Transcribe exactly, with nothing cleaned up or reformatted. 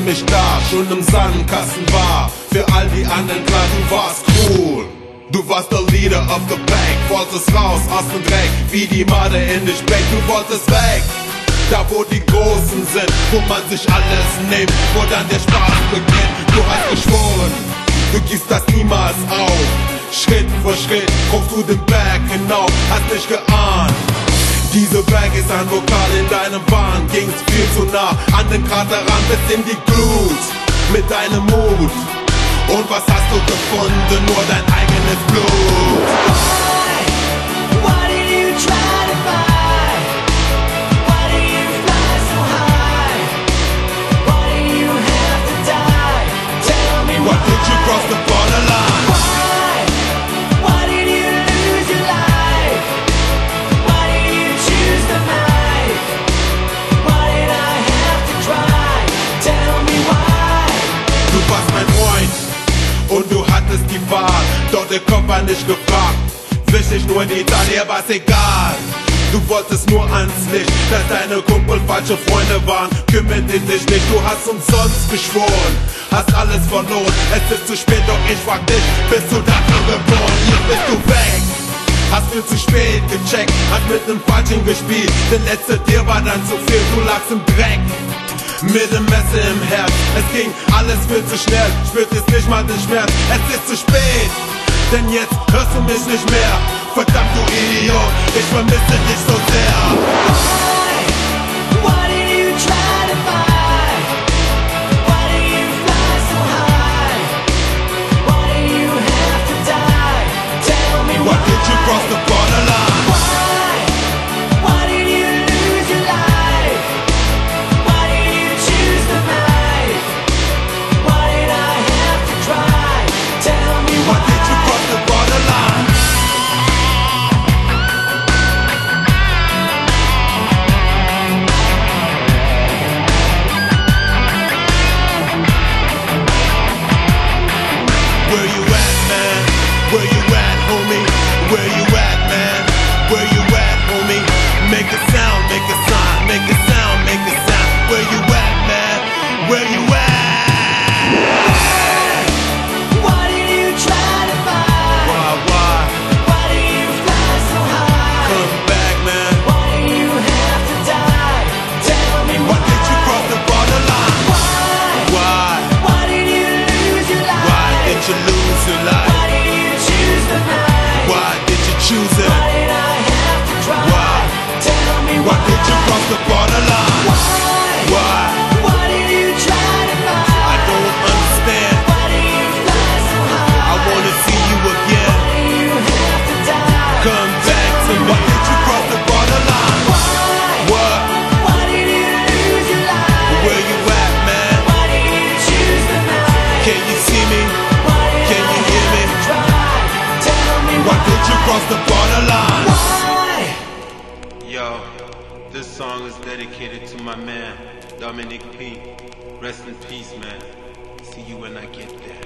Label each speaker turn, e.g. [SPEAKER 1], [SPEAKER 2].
[SPEAKER 1] mich da, schon im Sandkasten war. Für all die anderen klar, du warst cool. Du warst der Leader of the pack, wolltest raus aus dem Dreck, wie die Made in dich Speck, du wolltest weg. Da wo die Großen sind, wo man sich alles nimmt, wo dann der Spaß beginnt. Du hast geschworen, du gibst das niemals auf. Schritt für Schritt kommst du den Berg hinauf, hast nicht geahnt. Diese Berg ist ein Vokal in deinem Wahn, ging's viel zu nah an den Krater ran, bis in die Glut mit deinem Mut. Und was hast du gefunden? Nur dein eigenes Blut.
[SPEAKER 2] Why? Why did you try to fight? Why do you fly so high? Why do you have to die? Tell me why.
[SPEAKER 1] Why did you cross the borderline?
[SPEAKER 2] Why? Why did you lose your life? Why did you choose the knife? Why did I have to try? Tell me why.
[SPEAKER 1] Du warst mein Freund und du hattest die Wahl, doch der Kopf war nicht gefragt. Wichtig nur in Italien, war's egal. Du wolltest nur ans Licht, dass deine Kumpel falsche Freunde waren. Kümmerte dich nicht, du hast umsonst geschworen, hast alles verloren. Es ist zu spät, doch ich frag dich, bist du dafür geboren? Jetzt bist du weg, hast viel zu spät gecheckt, hast mit nem Falschen gespielt. Der letzte dir war dann zu viel, du lagst im Dreck. Mit dem Messer im Herz, es ging alles viel zu schnell, spürt jetzt nicht mal den Schmerz, es ist zu spät, denn jetzt hörst du mich nicht mehr, verdammt du Idiot, ich vermisse dich so sehr.
[SPEAKER 2] Why? Why did you try to fight? Why do you fly so high? Why do you have to die? Tell me why.
[SPEAKER 1] Why did you cross the borderline?
[SPEAKER 2] Why? Why did you lose your life? Why did you choose the knife? Why did I have to try? Tell me
[SPEAKER 1] Why
[SPEAKER 2] why.
[SPEAKER 1] did you cross the borderline? Where you at, man? Where you at, homie? Where you at, man? Where you at, homie? Make a sound, make a sign, make a sound, make a sound. Where you at, man? Where you at?
[SPEAKER 2] Why did you try to fight?
[SPEAKER 1] Why, why?
[SPEAKER 2] Why do you fly so high?
[SPEAKER 1] Come back, man.
[SPEAKER 2] Why do you have to die? Tell me
[SPEAKER 1] Why
[SPEAKER 2] why.
[SPEAKER 1] did you cross the borderline?
[SPEAKER 2] Why?
[SPEAKER 1] Why?
[SPEAKER 2] Why did you lose your life?
[SPEAKER 1] Why did you lose your life?
[SPEAKER 2] Why did you choose the night?
[SPEAKER 1] Why did you choose it?
[SPEAKER 2] Why did I have to try?
[SPEAKER 1] Why?
[SPEAKER 2] Tell me
[SPEAKER 1] Why
[SPEAKER 2] why.
[SPEAKER 1] did you cross the borderline?
[SPEAKER 2] Why?
[SPEAKER 1] Why?
[SPEAKER 2] Why did you try to fight?
[SPEAKER 1] I don't understand.
[SPEAKER 2] Why do you fly so high?
[SPEAKER 1] I wanna see you again.
[SPEAKER 2] Why do you have to die?
[SPEAKER 1] Come back to me. Why did you cross the borderline?
[SPEAKER 2] Why?
[SPEAKER 1] What?
[SPEAKER 2] Why did you lose your life?
[SPEAKER 1] Where you at, man?
[SPEAKER 2] Why did you choose the night?
[SPEAKER 1] Can you see me?
[SPEAKER 2] Why did
[SPEAKER 1] Can
[SPEAKER 2] I
[SPEAKER 1] you hear me?
[SPEAKER 2] have to try? Tell me
[SPEAKER 1] Why did you cross the borderline?
[SPEAKER 2] why?
[SPEAKER 3] Yo, this song is dedicated to my man, Dominic P. Rest in peace, man. See you when I get there.